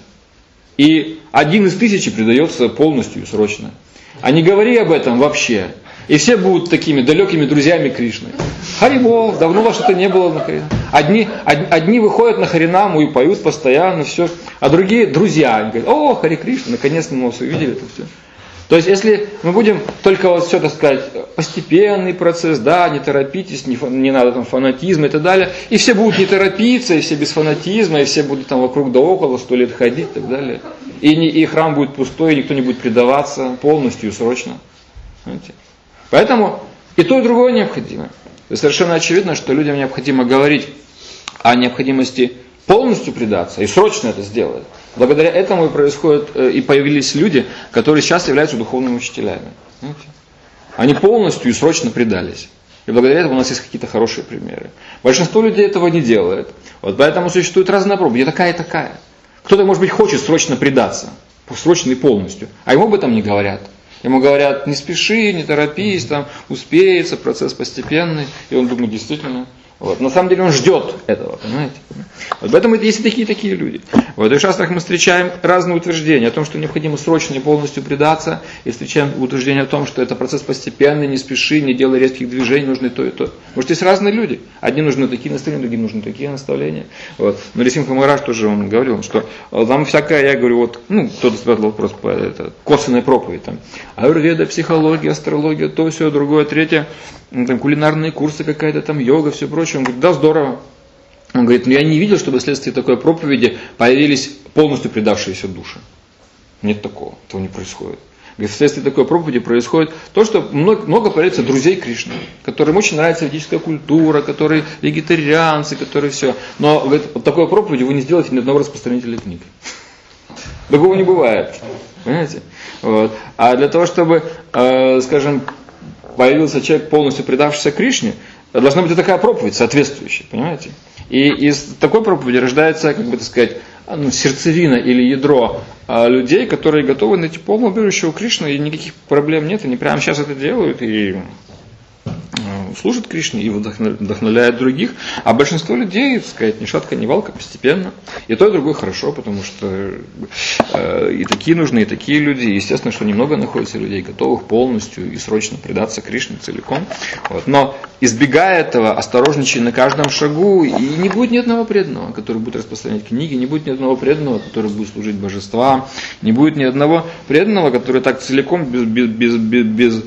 И один из тысячи предается полностью и срочно. А не говори об этом вообще. И все будут такими далекими друзьями Кришны. Харибол, давно во что-то не было на Харинам. Одни, од, одни выходят на Харинаму и поют постоянно, все. А другие друзья. Они говорят, о, Хари Кришна, наконец-то мы вас увидели. Это все. То есть, если мы будем только вот все, так сказать, постепенный процесс, да, не торопитесь, не, не надо там фанатизма и так далее, и все будут не торопиться, и все без фанатизма, и все будут там вокруг да около, сто лет ходить и так далее. И, не, и храм будет пустой, и никто не будет предаваться полностью и срочно. Понимаете? Поэтому и то, и другое необходимо. И совершенно очевидно, что людям необходимо говорить о необходимости полностью предаться и срочно это сделать. Благодаря этому и происходит, и появились люди, которые сейчас являются духовными учителями. Понимаете? Они полностью и срочно предались. И благодаря этому у нас есть какие-то хорошие примеры. Большинство людей этого не делает. Вот поэтому существует разная проповедь. И такая, и такая. Кто-то, может быть, хочет срочно предаться. Срочно и полностью. А ему об этом не говорят. Ему говорят, не спеши, не торопись, там, успеется, процесс постепенный. И он думает, действительно. Вот. На самом деле он ждет этого, понимаете? Вот поэтому есть и такие такие люди. Вот. И в шастрах мы встречаем разные утверждения о том, что необходимо срочно и полностью предаться, и встречаем утверждение о том, что это процесс постепенный, не спеши, не делай резких движений, нужны то и то. Может, есть разные люди. Одни нужны такие наставления, другим нужны такие наставления. Вот. Но Нрисимха Махарадж тоже он говорил, что там всякое, я говорю, вот, ну, кто-то задал вопрос по это, косвенной проповедь, там, аюрведа, психология, астрология, то, все, другое, третье, там, кулинарные курсы, какая-то там йога, все прочее. Он говорит, да, здорово. Он говорит, ну я не видел, чтобы вследствие такой проповеди появились полностью предавшиеся души. Нет такого, этого не происходит. Говорит, вследствие такой проповеди происходит то, что много, много появляется друзей Кришны, которым очень нравится ведическая культура, которые вегетарианцы, которые все. Но, говорит, вот такой проповеди вы не сделаете ни одного распространителя книг. Такого не бывает. Понимаете? Вот. А для того, чтобы, э, скажем, появился человек, полностью предавшийся Кришне, должна быть и такая проповедь соответствующая, понимаете? И из такой проповеди рождается, как бы так сказать, ну, сердцевина или ядро а, людей, которые готовы найти полного верующего Кришну, и никаких проблем нет, они прямо сейчас это делают, и служат Кришне и вдохновляют других, а большинство людей, так сказать, ни шатка, ни валка, постепенно. И то, и другое хорошо, потому что э, и такие нужны, и такие люди. И естественно, что немного находится людей, готовых полностью и срочно предаться Кришне целиком. Вот. Но избегая этого, осторожничая на каждом шагу, и не будет ни одного преданного, который будет распространять книги, не будет ни одного преданного, который будет служить божествам, не будет ни одного преданного, который так целиком, без, без, без, без, без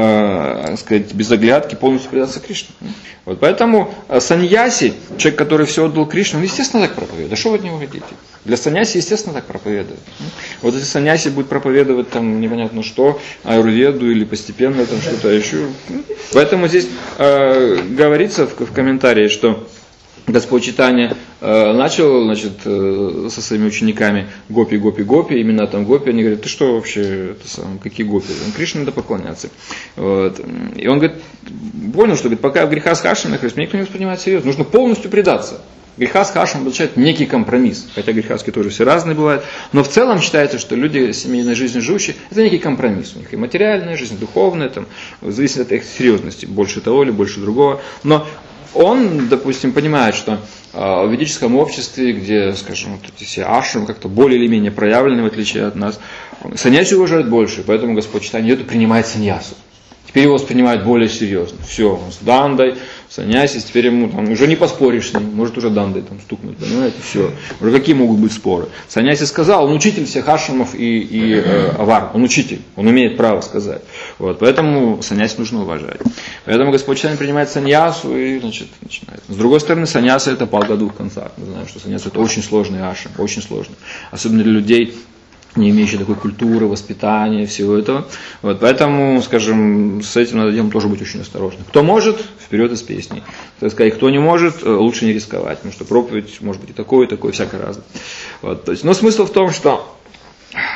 э, сказать, без оглядки, полностью предаться Кришне. Вот поэтому саньяси, человек, который все отдал Кришне, он, естественно, так проповедует. Да что вы от него хотите? Для саньяси, естественно, так проповедует. Вот если саньяси будет проповедовать там непонятно что, аюрведу или постепенно там что-то еще. Поэтому здесь э, говорится в, в комментарии, что Господь Чайтанья э, начал, значит, э, со своими учениками гопи, гопи, гопи, именно там гопи, они говорят, ты что вообще, это сам, какие гопи? Кришне надо поклоняться. Вот. И он говорит, понял, что говорит, пока в греха с хашем нахожусь, меня никто не воспринимает серьезно, нужно полностью предаться. Греха с хашем означает некий компромисс, хотя грехаски тоже все разные бывают, но в целом считается, что люди семейной жизнью живущие, это некий компромисс, у них и материальная жизнь, духовная, там, зависит от их серьезности, больше того или больше другого, но он, допустим, понимает, что э, в ведическом обществе, где, скажем, вот эти все ашрамы как-то более или менее проявлены, в отличие от нас, саньяси уважают больше, поэтому Господь Чайтанья идет и принимает саньясу. Теперь его воспринимают более серьезно. Все, он с дандой, саньяси, теперь ему там, уже не поспоришь с ним, может уже дандой там стукнуть, понимаете, все. Уже какие могут быть споры? Саньяси сказал, он учитель всех ашрамов и, и э, авар, он учитель, он имеет право сказать. Вот, поэтому саньяси нужно уважать. Поэтому Господь Чайтанья принимает саньясу и, значит, начинает. С другой стороны, саньяса это палка о двух концах. Мы знаем, что саньяса это очень сложный ашрам, очень сложный. Особенно для людей, не имеющие такой культуры, воспитания, всего этого. Вот, поэтому, скажем, с этим надо делом тоже быть очень осторожным. Кто может, вперед из песни. Так сказать, кто не может, лучше не рисковать, потому что проповедь может быть и такой, и такой, всяко разное. Вот, то есть, но смысл в том, что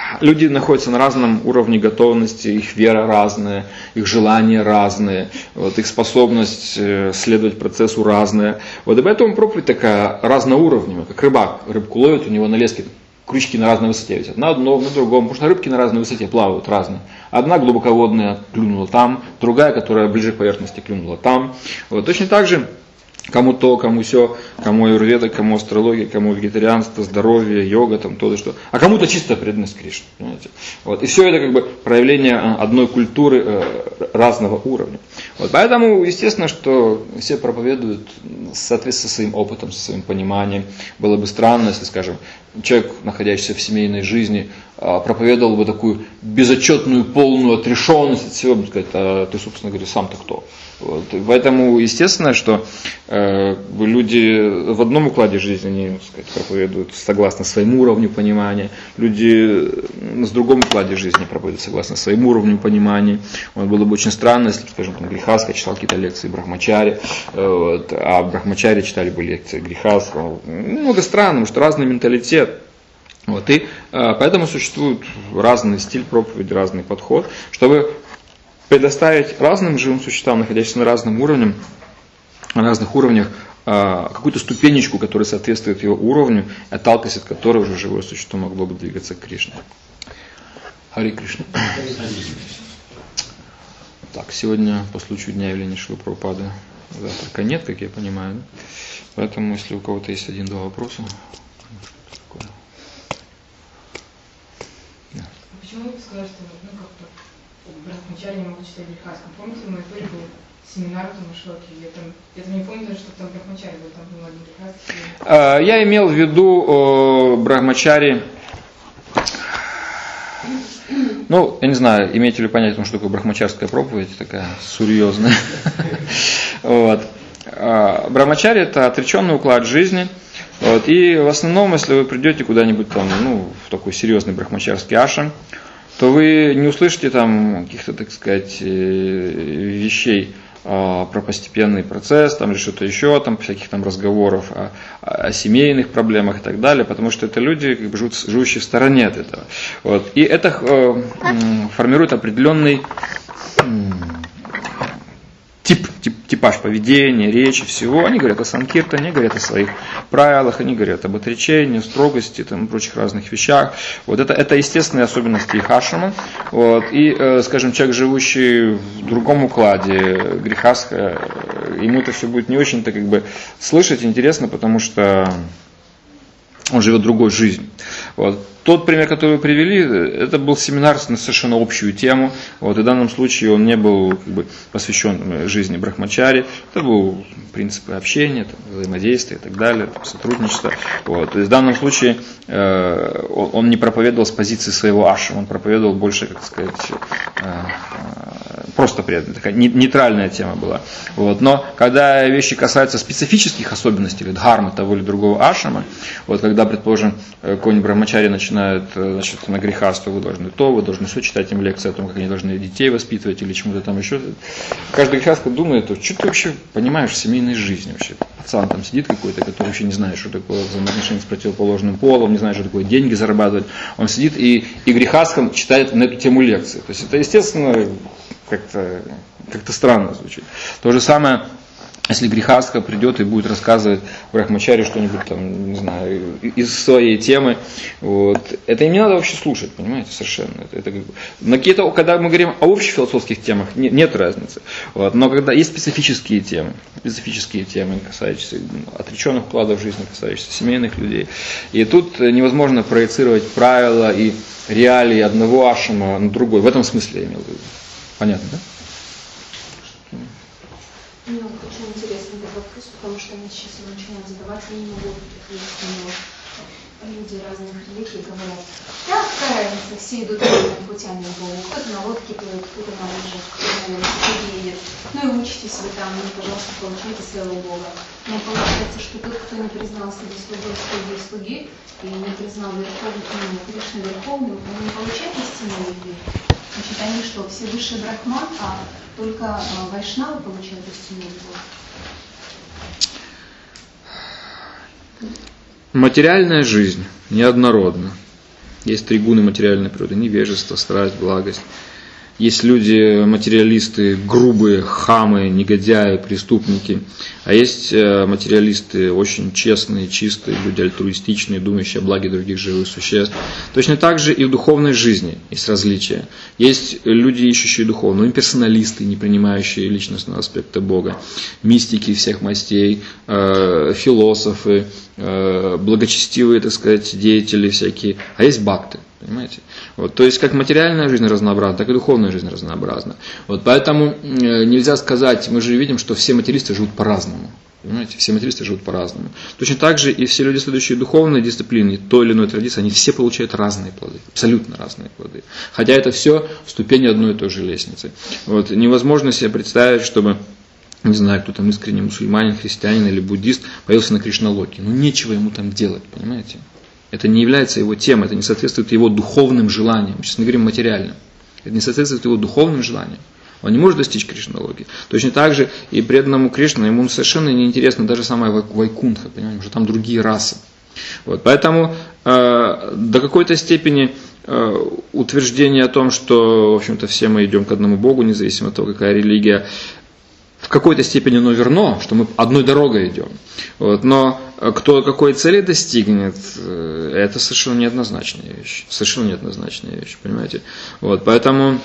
люди находятся на разном уровне готовности, их вера разная, их желания разные, вот, их способность следовать процессу разная. Вот и поэтому проповедь такая разноуровневая, как рыбак. Рыбку ловит, у него на леске крючки на разной высоте висят. На одном, на другом, потому что рыбки на разной высоте плавают разные. Одна глубоководная клюнула там, другая, которая ближе к поверхности, клюнула там. Вот, точно так же кому то, кому все, кому аюрведа, кому астрология, кому вегетарианство, здоровье, йога, там то-то что. А кому-то чисто преданность Кришне. Понимаете? Вот. И все это как бы проявление одной культуры э, разного уровня. Вот. Поэтому, естественно, что все проповедуют в соответствии со своим опытом, со своим пониманием. Было бы странно, если, скажем, человек, находящийся в семейной жизни, проповедовал бы такую безотчетную, полную отрешенность от всего, бы сказать, а ты, собственно говоря, сам-то кто? Вот. Поэтому, естественно, что э, люди в одном укладе жизни, они, так сказать, проповедуют согласно своему уровню понимания, люди с другом укладе жизни проповедуют согласно своему уровню понимания. Вот. Было бы очень странно, если, скажем, там, Грихаска читал какие-то лекции Брахмачари, э, вот, а Брахмачари читали бы лекции Грихаска. Много странно, потому что разный менталитет. Вот, и э, поэтому существует разный стиль проповеди, разный подход, чтобы предоставить разным живым существам, находящимся на разном уровне, на разных уровнях, э, какую-то ступенечку, которая соответствует его уровню, отталкиваясь от которой уже живое существо могло бы двигаться к Кришне. Хари Кришна. Так, сегодня по случаю дня явления Шрилы Прабхупады завтрака нет, как я понимаю. Да? Поэтому, если у кого-то есть один-два вопроса. Почему вы сказали, что ну, как-то Брахмачари не могут читать Грихаском? Помните, в Майпуре был семинар в Тумашоке, я там, я там не помню даже, что там Брахмачари был, там был один Грихаский. Я имел в виду Брахмачари, ну, я не знаю, имеете ли понятие, что такое брахмачарская проповедь, такая серьезная. Вот. Брахмачари — это отреченный уклад жизни. Вот. И в основном, если вы придете куда-нибудь там, ну, в такой серьезный брахмачарский ашрам, то вы не услышите там каких-то, так сказать, вещей а, про постепенный процесс, там или что-то еще, там всяких там разговоров о, о семейных проблемах и так далее, потому что это люди, как бы, живут, живущие в стороне от этого. Вот. И это э, формирует определенный тип, тип, типаж поведения, речи, всего. Они говорят о санкиртане, они говорят о своих правилах, они говорят об отречении, строгости, там, и прочих разных вещах. Вот это, это естественные особенности их ашрама. Вот. И, э, скажем, человек, живущий в другом укладе, грехаска, ему это все будет не очень-то как бы слышать интересно, потому что он живет другой жизнью. Вот. Тот пример, который вы привели, это был семинар на совершенно общую тему. Вот, и в данном случае он не был как бы посвящен жизни Брахмачари. Это был принципы общения, там, взаимодействия и так далее, там, сотрудничества. Вот. То есть в данном случае э, он не проповедовал с позиции своего ашрама, он проповедовал больше, как сказать, э, просто преданно. Такая нейтральная тема была. Вот. Но когда вещи касаются специфических особенностей или дхармы того или другого ашрама, вот, когда, предположим, какой-нибудь Брахмачари начинает значит, на грехарство, вы должны то, вы должны все читать им лекции о том, как они должны детей воспитывать или чему-то там еще. Каждый грехарство думает, что ты вообще понимаешь в семейной жизни вообще. Пацан там сидит какой-то, который вообще не знает, что такое взаимоотношения с противоположным полом, не знает, что такое деньги зарабатывать. Он сидит и, и грехарством читает на эту тему лекции. То есть это, естественно, как-то, как-то странно звучит. То же самое, если грехастха придет и будет рассказывать Брахмачари что-нибудь там, не знаю, из своей темы, вот, это им не надо вообще слушать, понимаете, совершенно. Это, это как бы, на какие-то, когда мы говорим о общих философских темах, не, нет разницы. Вот, но когда есть специфические темы, специфические темы, касающиеся отреченных укладов жизни, касающиеся семейных людей, и тут невозможно проецировать правила и реалии одного ашрама на другой. В этом смысле я имел в виду. Понятно, да? Мне очень интересный этот вопрос, потому что они сейчас его начинают задавать, они не могут ответить на него. Люди разных религий говорят, да, какая разница, все идут разными путями в Богу. Кто-то на лодке плывет, кто-то на лыжах, кто-то на велосипеде едет. Ну и учитесь вы там, и, пожалуйста, получайте своего Бога. Но получается, что тот, кто не признал себя слугой слуги слуги, и не признал Верховным, Кришну Верховным, он не получает истинной любви. Значит, они что, все высший брахман, а только вайшнавы получают истинную любовь? Материальная жизнь неоднородна. Есть три гуны материальной природы: невежество, страсть, благость. Есть люди, материалисты, грубые, хамы, негодяи, преступники. А есть материалисты очень честные, чистые, люди альтруистичные, думающие о благе других живых существ. Точно так же и в духовной жизни есть различия. Есть люди, ищущие духовную, имперсоналисты, не принимающие личностного аспекта Бога, мистики всех мастей, философы, благочестивые, так сказать, деятели всякие. А есть бхакты. Понимаете? Вот, то есть как материальная жизнь разнообразна, так и духовная жизнь разнообразна. Вот, поэтому э, нельзя сказать, мы же видим, что все материалисты живут по-разному. Понимаете? Все материалисты живут по-разному. Точно так же и все люди, следующие духовной дисциплине, той или иной традиции, они все получают разные плоды, абсолютно разные плоды. Хотя это все ступени одной и той же лестницы. Вот, невозможно себе представить, чтобы, не знаю, кто там искренний мусульманин, христианин или буддист появился на Кришналоке. Ну нечего ему там делать, понимаете? Это не является его темой, это не соответствует его духовным желаниям. Сейчас мы говорим материальным. Это не соответствует его духовным желаниям. Он не может достичь Кришналоги. Точно так же и преданному Кришне ему совершенно неинтересна даже самая Вайкунтха, понимаете, что там другие расы. Вот, поэтому э, до какой-то степени э, утверждение о том, что, в общем-то, все мы идем к одному Богу, независимо от того, какая религия, в какой-то степени оно верно, что мы одной дорогой идем. Вот, но кто какой цели достигнет, это совершенно неоднозначная вещь. Совершенно неоднозначная вещь, понимаете. Вот, поэтому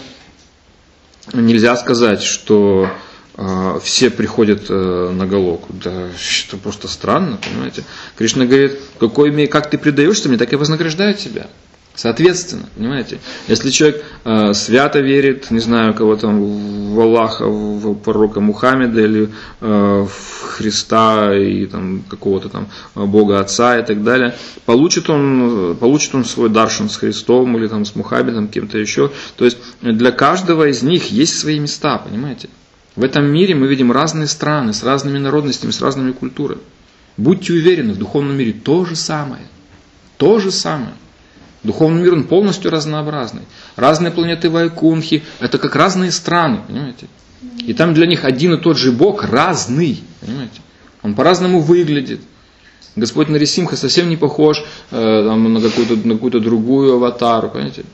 нельзя сказать, что э, все приходят э, на Галоку. Да, это просто странно, понимаете. Кришна говорит, какой, как ты предаешься мне, так и вознаграждаю тебя. Соответственно, понимаете, если человек э, свято верит, не знаю, кого там, в Аллаха, в пророка Мухаммеда или э, в Христа и там какого-то там Бога Отца и так далее, получит он, получит он свой даршан с Христом или там с Мухаммедом, кем-то еще. То есть для каждого из них есть свои места, понимаете. В этом мире мы видим разные страны с разными народностями, с разными культурами. Будьте уверены, в духовном мире то же самое. То же самое. Духовный мир, он полностью разнообразный. Разные планеты Вайкунтхи, это как разные страны, понимаете. И там для них один и тот же Бог разный, понимаете. Он по-разному выглядит. Господь Нарисимха совсем не похож э, там, на, какую-то, на какую-то другую аватару, понимаете.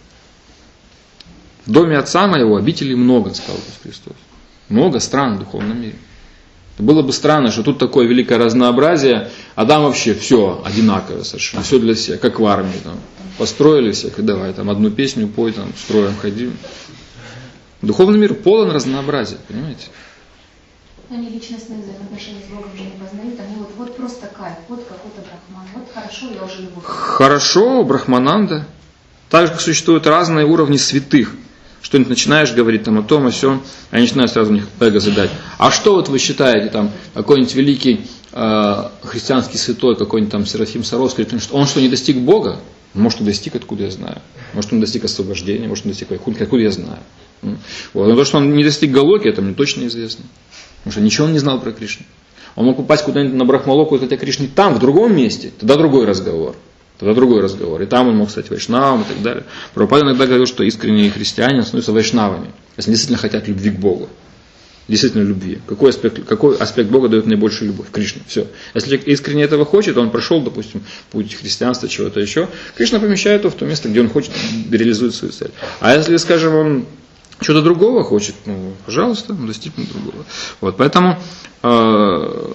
В доме Отца моего обителей много, сказал Иисус Христос. Много стран в духовном мире. Было бы странно, что тут такое великое разнообразие, а там вообще все одинаковое совершенно, все для всех, как в армии. Там. Построили всех, и давай, там одну песню пой, там, строим, ходим. Духовный мир полон разнообразия, понимаете? Они личностные взаимоотношения с Богом уже не познают, они вот, вот просто кайф, вот какой-то брахман, вот хорошо, я уже любовь. Хорошо, брахмананда. Так же, как существуют разные уровни святых. Что-нибудь начинаешь говорить там о том, о сём, они начинают сразу у них эго задать. А что вот вы считаете, там, какой-нибудь великий э, христианский святой, какой-нибудь там Серафим Саровский, он что, не достиг Бога? Может, он достиг, откуда я знаю. Может, он достиг освобождения, может, он достиг Вайкунтхи, откуда я знаю. Вот. Но то, что он не достиг Галоки, это мне точно известно. Потому что ничего он не знал про Кришну. Он мог попасть куда-нибудь на Брахмалоку, и сказать о Кришне там, в другом месте, тогда другой разговор. Тогда другой разговор. И там он мог стать вайшнавом и так далее. Прабхупада иногда говорил, что искренние христиане становятся вайшнавами, если действительно хотят любви к Богу. Действительно любви. Какой аспект, какой аспект Бога дает наибольшую любовь? Кришна. Все. Если человек искренне этого хочет, он прошел, допустим, путь христианства, чего-то еще, Кришна помещает его в то место, где он хочет, реализует свою цель. А если, скажем, он что-то другого хочет, ну, пожалуйста, он достигнет другого. Вот, поэтому э,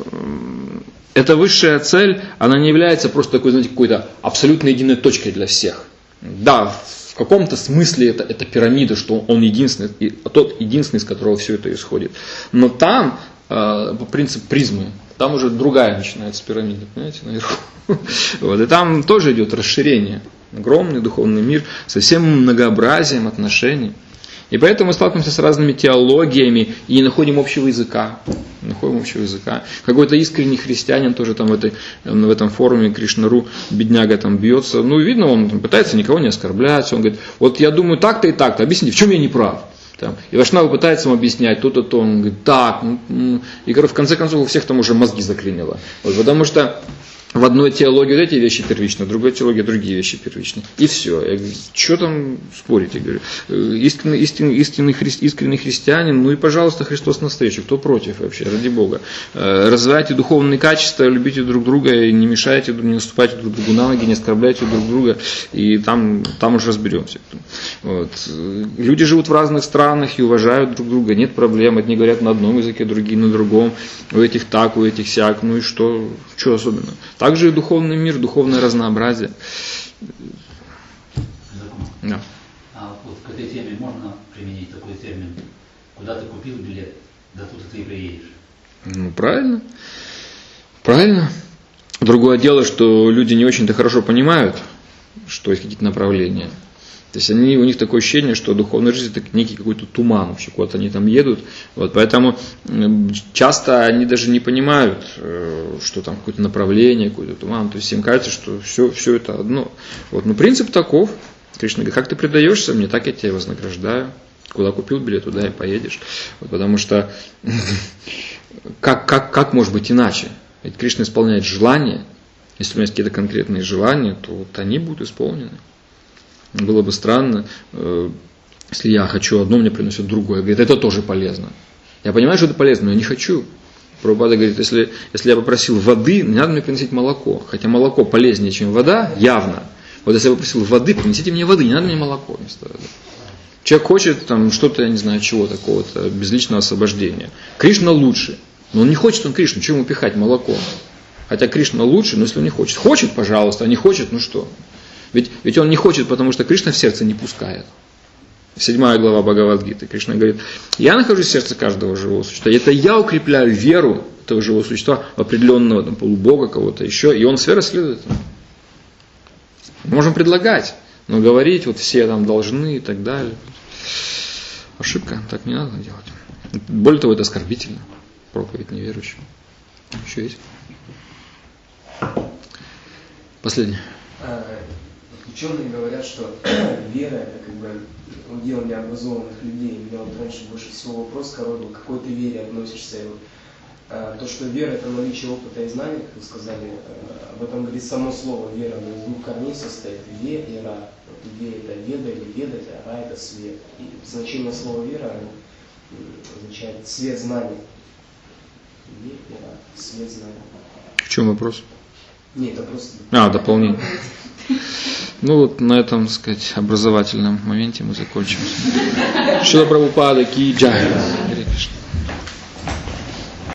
эта высшая цель, она не является просто такой, знаете, какой-то абсолютно единой точкой для всех. Да, в каком-то смысле это, это пирамида, что он единственный, и тот единственный, из которого все это исходит. Но там, э, по принципу призмы, там уже другая начинается пирамида, понимаете, наверху. Вот, и там тоже идет расширение. Огромный духовный мир со всем многообразием отношений. И поэтому мы сталкиваемся с разными теологиями и не находим общего языка. Не находим общего языка. Какой-то искренний христианин тоже там в, этой, в этом форуме Кришнару, бедняга там бьется. Ну, видно, он там пытается никого не оскорблять. Он говорит, вот я думаю так-то и так-то, объясните, в чем я не прав. Там. И Вайшнава пытается ему объяснять то-то, то. Он говорит, так. И в конце концов у всех там уже мозги заклинило. Вот, потому что в одной теологии вот эти вещи первичны, в другой теологии другие вещи первичны. И все. Я говорю, что там спорить? Я говорю, истинный, истинный, истинный, хри, искренний христианин, ну и, пожалуйста, Христос навстречу. Кто против вообще, ради Бога? Развивайте духовные качества, любите друг друга, и не мешайте, не наступайте друг другу на ноги, не оскорбляйте друг друга, и там, там уже разберемся. Вот. Люди живут в разных странах и уважают друг друга, нет проблем. Одни говорят на одном языке, другие на другом. У этих так, у этих сяк. Ну и что, что особенно? Также и духовный мир, духовное разнообразие. Да. А вот к этой теме можно применить такой термин? Куда ты купил билет, да тут ты и приедешь. Ну, правильно. Правильно. Другое дело, что люди не очень-то хорошо понимают, что есть какие-то направления. То есть они, у них такое ощущение, что духовная жизнь это некий какой-то туман, вообще куда-то они там едут. Вот, поэтому часто они даже не понимают, что там какое-то направление, какой-то туман. То есть им кажется, что все, все это одно. Вот, но принцип таков. Кришна говорит, как ты предаешься мне, так я тебя вознаграждаю. Куда купил билет, туда и поедешь. Вот, потому что как, как, как может быть иначе? Ведь Кришна исполняет желания. Если у меня есть какие-то конкретные желания, то вот они будут исполнены. Было бы странно, если я хочу одно, мне приносят другое. Говорит, это тоже полезно. Я понимаю, что это полезно, но я не хочу. Прабхупада говорит, если, если я попросил воды, не надо мне приносить молоко. Хотя молоко полезнее, чем вода, явно. Вот если я попросил воды, принесите мне воды, не надо мне молоко вместо воды. Человек хочет там, что-то, я не знаю, чего такого-то, безличного освобождения. Кришна лучше. Но он не хочет, он Кришну, чему ему пихать молоко? Хотя Кришна лучше, но если он не хочет. Хочет, пожалуйста, а не хочет, ну что? Ведь, ведь он не хочет, потому что Кришна в сердце не пускает. Седьмая глава Бхагавад-гиты. Кришна говорит, я нахожусь в сердце каждого живого существа. Это я укрепляю веру этого живого существа, определенного там, полубога, кого-то еще, и он сфера следует. Можем предлагать, но говорить, вот все там должны и так далее. Ошибка, так не надо делать. Более того, это оскорбительно. Проповедь неверующим. Еще есть? Последний. Ученые говорят, что вера это как бы удел необразованных людей. У меня вот раньше больше всего вопрос к роду, к какой ты вере относишься. И вот, а, то, что вера это наличие опыта и знаний, как вы сказали, а, об этом говорит само слово вера, оно из двух корней состоит. Ве и ра. Вот, ве это веда или ведать, а ра это свет. И значение слова вера означает свет знаний. Ве и ра, свет знаний. В чем вопрос? Нет, это просто... А, дополнение. Ну вот на этом, так сказать, образовательном моменте мы закончим. Шрила Прабхупада ки джай.